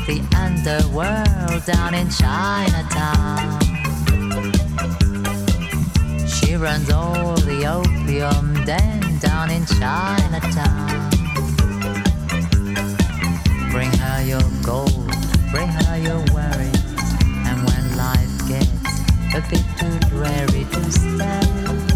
the underworld down in Chinatown. She runs all the opium den down in Chinatown. Bring her your gold, bring her your worries, and when life gets a bit too dreary to stand,